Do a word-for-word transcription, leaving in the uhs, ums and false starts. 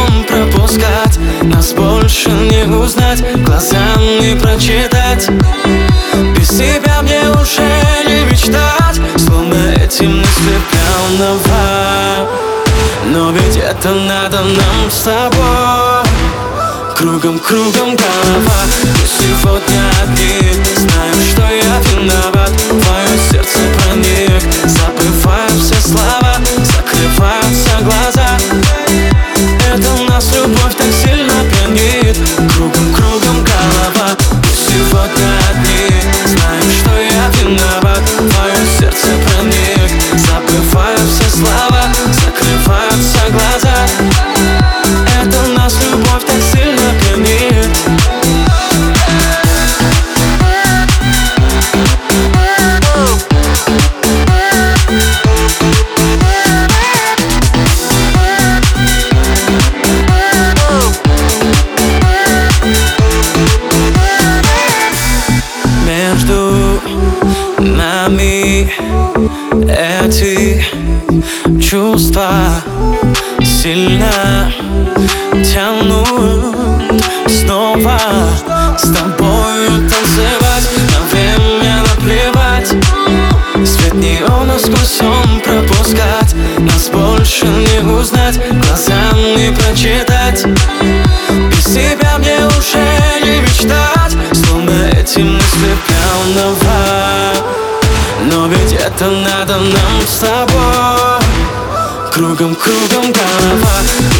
сон пропускать. Нас больше не узнать, глазам не прочитать. Без тебя мне уже не мечтать, словно этим не слеплял нова. Но ведь это надо нам с тобой. Кругом, кругом голова, мы сегодня одни. Знаю, что я виноват, в твое сердце проник. Забываю все слова, закрываются глаза. Это нас любовь так сильно пьянит. Кругом, кругом голова, мы сегодня одни. Знаю, что я виноват, в твое сердце проник. Забываю все слова, закрываются глаза. Это нас любовь так сильно пьянит. Между нами эти чувства сильно тянут снова с тобою танцевать. На время наплевать, свет неона сквозь сон пропускать. Нас больше не узнать, глазам не прочитать. Без тебя мне уже не мечтать, словно этим не слеплял нова. Но ведь это надо нам с тобой. Кругом, кругом голова,